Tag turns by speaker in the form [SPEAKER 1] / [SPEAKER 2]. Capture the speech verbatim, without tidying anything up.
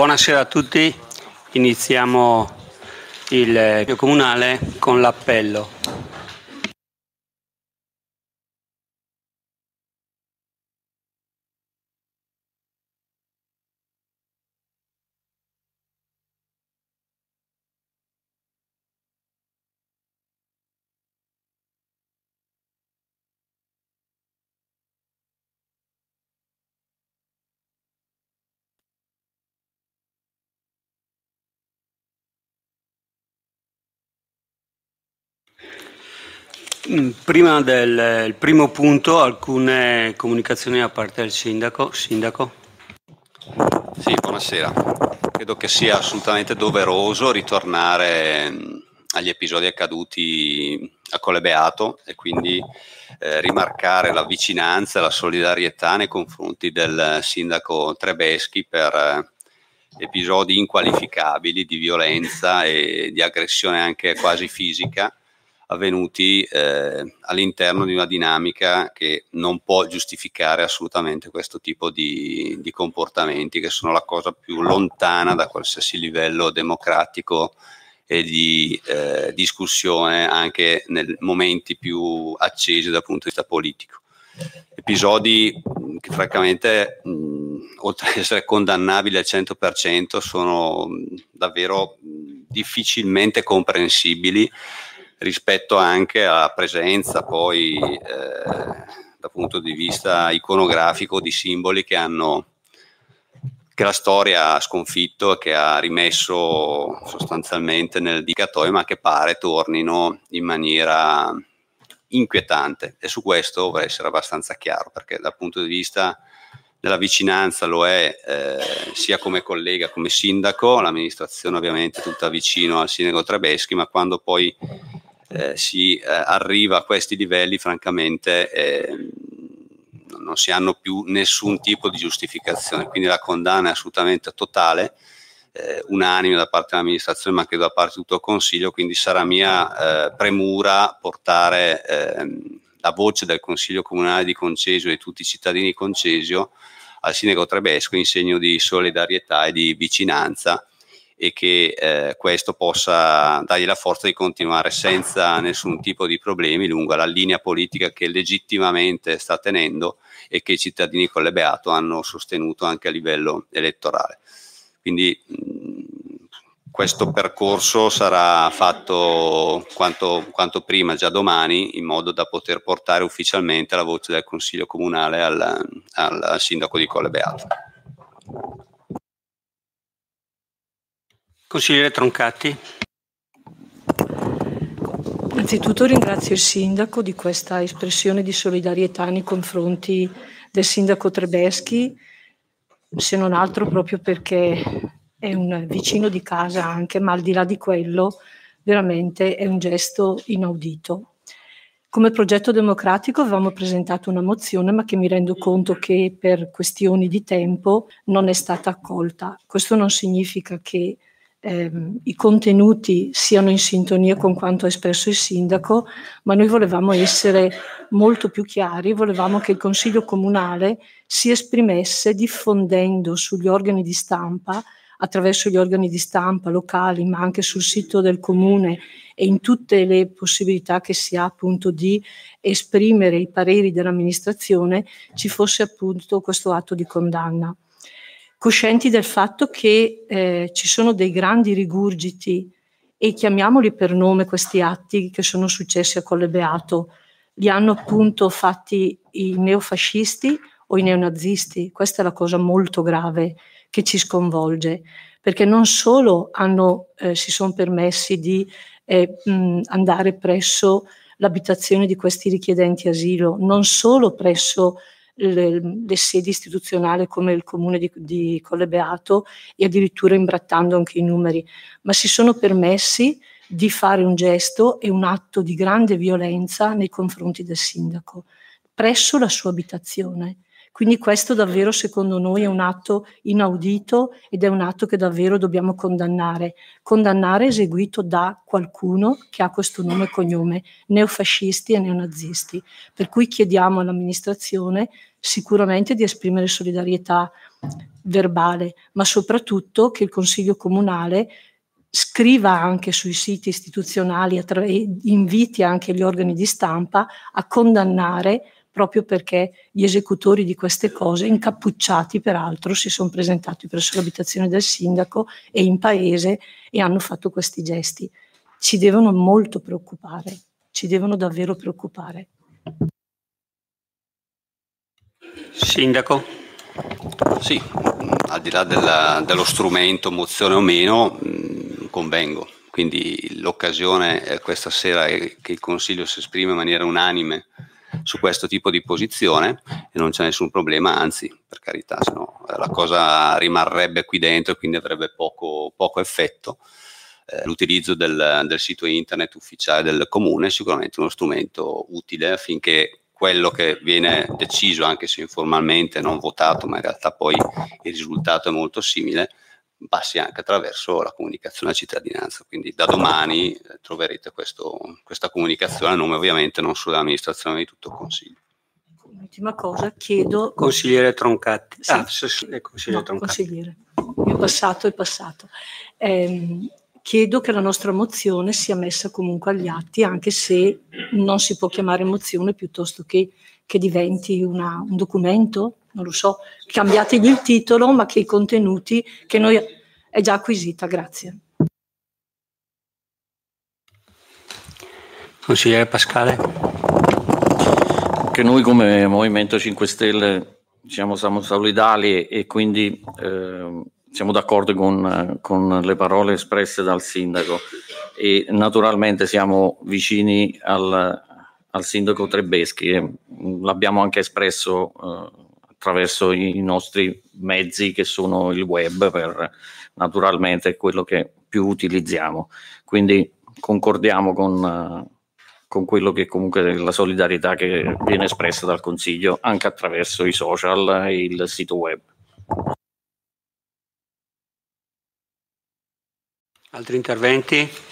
[SPEAKER 1] Buonasera a tutti, iniziamo il Consiglio Comunale con l'appello. Prima del il primo punto, alcune comunicazioni da parte del Sindaco. Sindaco.
[SPEAKER 2] Sì, buonasera. Credo che sia assolutamente doveroso ritornare agli episodi accaduti a Colle Beato e quindi eh, rimarcare la vicinanza e la solidarietà nei confronti del Sindaco Trebeschi per eh, episodi inqualificabili di violenza e di aggressione anche quasi fisica avvenuti eh, all'interno di una dinamica che non può giustificare assolutamente questo tipo di, di comportamenti, che sono la cosa più lontana da qualsiasi livello democratico e di eh, discussione anche nei momenti più accesi dal punto di vista politico. Episodi che francamente mh, oltre ad essere condannabili al cento per cento sono mh, davvero mh, difficilmente comprensibili rispetto anche alla presenza poi eh, dal punto di vista iconografico di simboli che hanno che la storia ha sconfitto e che ha rimesso sostanzialmente nel dimenticatoio, ma che pare tornino in maniera inquietante, e su questo vorrei essere abbastanza chiaro, perché dal punto di vista della vicinanza lo è eh, sia come collega, come sindaco, l'amministrazione ovviamente tutta vicino al sindaco Trebeschi, ma quando poi eh, si eh, arriva a questi livelli francamente eh, non si hanno più nessun tipo di giustificazione, quindi la condanna è assolutamente totale, eh, unanime da parte dell'amministrazione ma anche da parte di tutto il Consiglio, quindi sarà mia eh, premura portare eh, la voce del Consiglio Comunale di Concesio e di tutti i cittadini di Concesio al sindaco Trebesco in segno di solidarietà e di vicinanza, e che eh, questo possa dargli la forza di continuare senza nessun tipo di problemi lungo la linea politica che legittimamente sta tenendo e che i cittadini di Colle Beato hanno sostenuto anche a livello elettorale. Quindi mh, questo percorso sarà fatto quanto, quanto prima, già domani, in modo da poter portare ufficialmente la voce del Consiglio Comunale al, al, al sindaco di Colle Beato.
[SPEAKER 1] Consigliere Troncatti.
[SPEAKER 3] Innanzitutto ringrazio il Sindaco di questa espressione di solidarietà nei confronti del Sindaco Trebeschi, se non altro proprio perché è un vicino di casa anche, ma al di là di quello veramente è un gesto inaudito. Come progetto democratico avevamo presentato una mozione, ma che mi rendo conto che per questioni di tempo non è stata accolta. Questo non significa che Eh, i contenuti siano in sintonia con quanto ha espresso il Sindaco, ma noi volevamo essere molto più chiari, volevamo che il Consiglio Comunale si esprimesse diffondendo sugli organi di stampa, attraverso gli organi di stampa locali, ma anche sul sito del Comune e in tutte le possibilità che si ha appunto di esprimere i pareri dell'amministrazione, ci fosse appunto questo atto di condanna. Coscienti del fatto che eh, ci sono dei grandi rigurgiti, e chiamiamoli per nome questi atti che sono successi a Colle Beato, li hanno appunto fatti i neofascisti o i neonazisti. Questa è la cosa molto grave che ci sconvolge, perché non solo hanno, eh, si sono permessi di eh, mh, andare presso l'abitazione di questi richiedenti asilo, non solo presso Le, le sedi istituzionali come il comune di, di Colle Beato e addirittura imbrattando anche i numeri, ma si sono permessi di fare un gesto e un atto di grande violenza nei confronti del sindaco presso la sua abitazione, Quindi questo davvero secondo noi è un atto inaudito ed è un atto che davvero dobbiamo condannare. Condannare eseguito da qualcuno che ha questo nome e cognome, neofascisti e neonazisti. Per cui chiediamo all'amministrazione sicuramente di esprimere solidarietà verbale, ma soprattutto che il Consiglio Comunale scriva anche sui siti istituzionali, attra- inviti anche gli organi di stampa a condannare, proprio perché gli esecutori di queste cose, incappucciati peraltro, si sono presentati presso l'abitazione del sindaco e in paese e hanno fatto questi gesti. Ci devono molto preoccupare, ci devono davvero preoccupare.
[SPEAKER 1] Sindaco?
[SPEAKER 2] Sì, al di là della, dello strumento, mozione o meno, mh, convengo. Quindi l'occasione è questa sera è che il Consiglio si esprime in maniera unanime su questo tipo di posizione e non c'è nessun problema, anzi, per carità, se no la cosa rimarrebbe qui dentro e quindi avrebbe poco, poco effetto. Eh, l'utilizzo del, del sito internet ufficiale del Comune è sicuramente uno strumento utile affinché quello che viene deciso, anche se informalmente non votato, ma in realtà poi il risultato è molto simile, passi anche attraverso la comunicazione alla cittadinanza. Quindi da domani eh, troverete questo, questa comunicazione a nome ovviamente non solo dell'amministrazione, ma di tutto il Consiglio.
[SPEAKER 3] Ultima cosa, chiedo...
[SPEAKER 1] Consigliere Troncatti.
[SPEAKER 3] Sì.
[SPEAKER 1] Ah, consigliere
[SPEAKER 3] no,
[SPEAKER 1] Troncatti.
[SPEAKER 3] Consigliere. Il mio passato è passato. Eh, chiedo che la nostra mozione sia messa comunque agli atti, anche se non si può chiamare mozione, piuttosto che, che diventi una, un documento, non lo so, cambiategli il titolo, ma che i contenuti che noi è già acquisita. Grazie.
[SPEAKER 1] Consigliere Pascale.
[SPEAKER 4] Che noi come Movimento cinque Stelle diciamo, siamo solidali e quindi eh, siamo d'accordo con, con le parole espresse dal sindaco e naturalmente siamo vicini al, al sindaco Trebeschi e l'abbiamo anche espresso eh, attraverso i nostri mezzi che sono il web, per naturalmente quello che più utilizziamo. Quindi concordiamo con, con quello che comunque è la solidarietà che viene espressa dal Consiglio anche attraverso i social e il sito web.
[SPEAKER 1] Altri interventi?